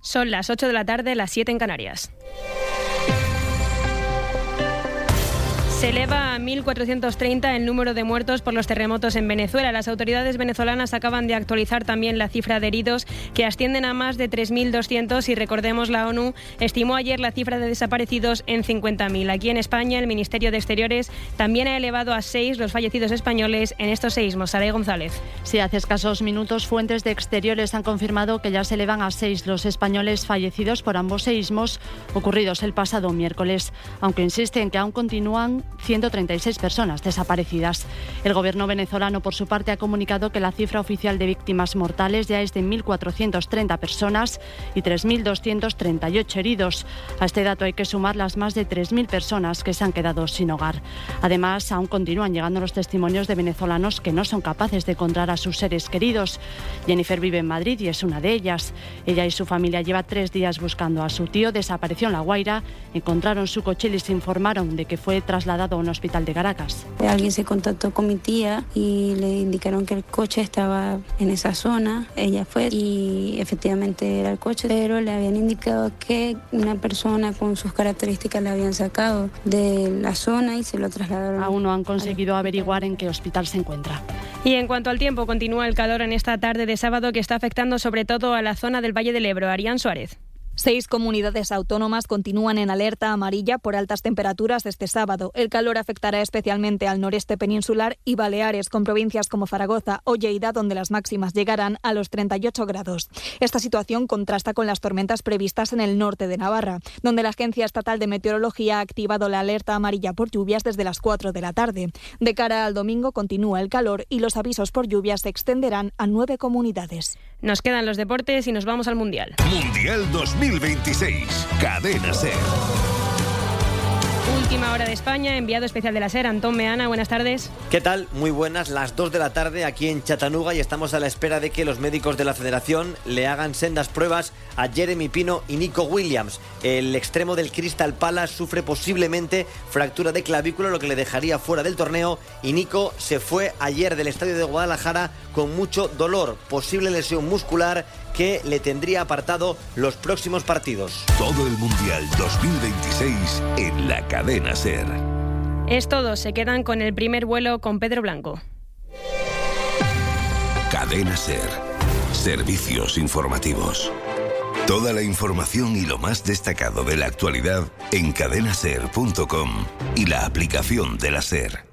Son las 8 de la tarde, las 7 en Canarias. Se eleva a 1.430 el número de muertos por los terremotos en Venezuela. Las autoridades venezolanas acaban de actualizar también la cifra de heridos, que ascienden a más de 3.200 y, recordemos, la ONU estimó ayer la cifra de desaparecidos en 50.000. Aquí en España, el Ministerio de Exteriores también ha elevado a 6 los fallecidos españoles en estos seísmos. Saray González. Sí, hace escasos minutos fuentes de Exteriores han confirmado que ya se elevan a 6 los españoles fallecidos por ambos seísmos ocurridos el pasado miércoles, aunque insisten que aún continúan 136 personas desaparecidas. El gobierno venezolano, por su parte, ha comunicado que la cifra oficial de víctimas mortales ya es de 1.430 personas y 3.238 heridos. A este dato hay que sumar las más de 3.000 personas que se han quedado sin hogar. Además, aún continúan llegando los testimonios de venezolanos que no son capaces de encontrar a sus seres queridos. Jennifer vive en Madrid y es una de ellas. Ella y su familia lleva 3 días buscando a su tío. Desapareció en La Guaira, encontraron su coche y les informaron de que fue trasladado a un hospital de Caracas. Alguien se contactó con mi tía y le indicaron que el coche estaba en esa zona. Ella fue y efectivamente era el coche, pero le habían indicado que una persona con sus características la habían sacado de la zona y se lo trasladaron. Aún no han conseguido averiguar en qué hospital se encuentra. Y en cuanto al tiempo, continúa el calor en esta tarde de sábado que está afectando sobre todo a la zona del Valle del Ebro. Arián Suárez. 6 comunidades autónomas continúan en alerta amarilla por altas temperaturas este sábado. El calor afectará especialmente al noreste peninsular y Baleares, con provincias como Zaragoza o Lleida, donde las máximas llegarán a los 38 grados. Esta situación contrasta con las tormentas previstas en el norte de Navarra, donde la Agencia Estatal de Meteorología ha activado la alerta amarilla por lluvias desde las 4 de la tarde. De cara al domingo continúa el calor y los avisos por lluvias se extenderán a 9 comunidades. Nos quedan los deportes y nos vamos al Mundial. Mundial 2026, Cadena SER. Última hora de España, enviado especial de la SER, Antón Meana, buenas tardes. ¿Qué tal? Muy buenas, las 2 de la tarde aquí en Chattanooga y estamos a la espera de que los médicos de la Federación le hagan sendas pruebas a Jeremy Pino y Nico Williams. El extremo del Crystal Palace sufre posiblemente fractura de clavícula, lo que le dejaría fuera del torneo, y Nico se fue ayer del estadio de Guadalajara con mucho dolor, posible lesión muscular que le tendría apartado los próximos partidos. Todo el Mundial 2026 en la Cadena SER. Es todo, se quedan con el primer vuelo con Pedro Blanco. Cadena SER. Servicios informativos. Toda la información y lo más destacado de la actualidad en cadenaser.com y la aplicación de la SER.